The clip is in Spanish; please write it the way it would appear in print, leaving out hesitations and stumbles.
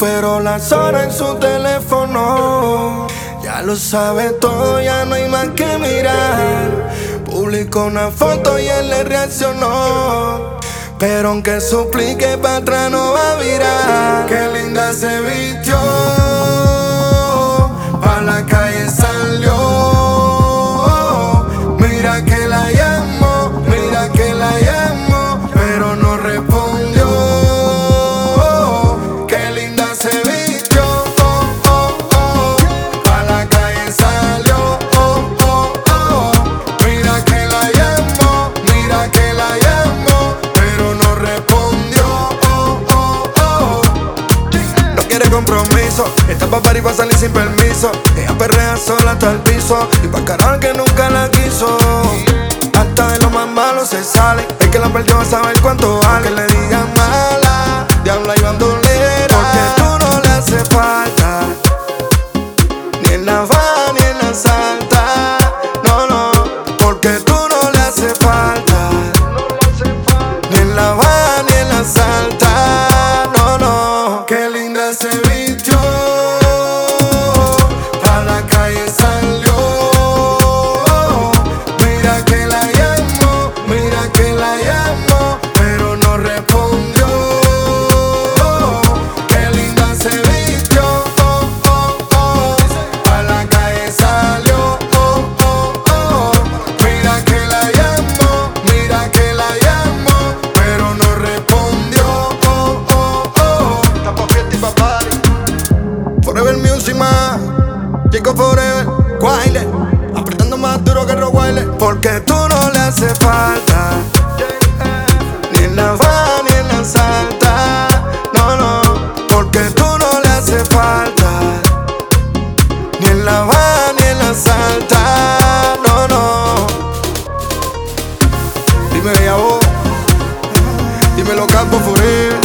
pero las horas en su teléfono. Ya lo sabe todo, ya no hay más que mirar. Publicó una foto y él le reaccionó, pero aunque suplique para atrás no va a virar. Qué linda se vistió, pa' la calle salió. Mira que la llamo, mira que la llamo, pero no respondió. Qué linda se vistió, pa' la calle salió. Mira que la llamo, mira que la llamo, pero no respondió. No quiere compromiso, está pa' par y pa' salir sin permiso. Ella perrea sola hasta el piso y pa' carar que nunca la quiso. Hasta de lo más malo se sale, el que la perdió va a saber cuánto vale. Que le digan mala, diabla y bandolera, porque tú no le hace falta, ni en la baja ni en la salta. No, no, porque tú no le hace falta, ni en la baja ni en la salta. No, no, qué linda se vistió, pa' la calle salió. Mira que la llamo, mira que la llamo, pero no respondió. Qué linda se vistió, pa' la calle salió. Mira que la llamo, mira que la llamo, pero no respondió. Está pa' fiesta y pa' party. Forever Music más, Chico Forever, Wiley, apretando más duro que Rottweiler. Porque tú no le hace falta, ni en la baja ni en la salta. No, no, porque tú no le hace falta, ni en la baja ni en la salta. No, no. Dime Bella Voz, dímelo Capo Forever.